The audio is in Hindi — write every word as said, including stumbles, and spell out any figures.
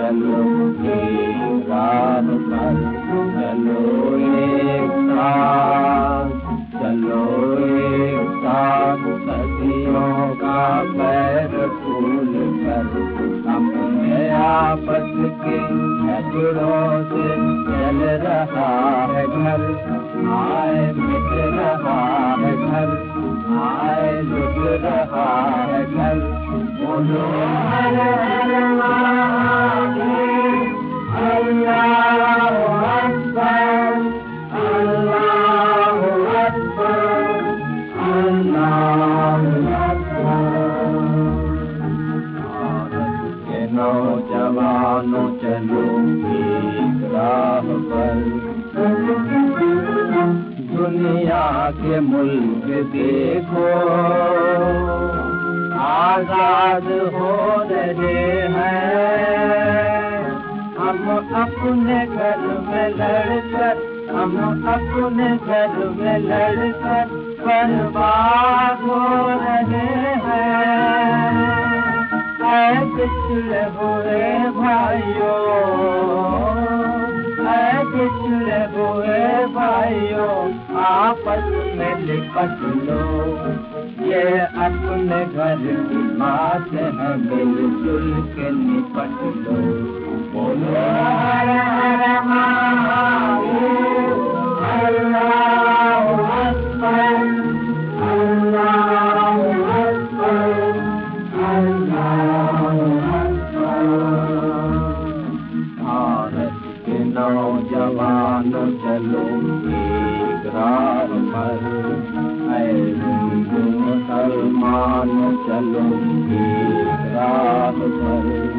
चलो एक राह पर, चलो एक साथ, चलो एक साथ सदियों का पैर फूल कर, अपने आपस के झगड़ों से चल रहा है घर, आए मिट रहा है घर, आए लुट रहा है घर। बोलो हर हर महादेव, अल्लाहु अकबर, अल्लाहु अकबर, अल्लाहु अकबर। भारत के नौजवानों चलो एक राह पर, दुनिया के मुल्क देखो आजाद हो रहे हैं, हम अपने घर में लड़कर, हम अपने घर में लड़कर बर्बाद हो रहे हैं। ऐ पिछले हुए भाइयों, ऐ पिछले हुए भाइयों, आपस में लिपट लो, ये अपने घर की बात है, मिलजुल के निपट लो। बोलो हर हर महादेव, अल्लाहु अकबर, अल्लाहु अकबर, अल्लाहु अकबर। भारत के नौजवानों चलो एक राह पर, ऐ हिंदू मुसलमान चलो एक राह पर।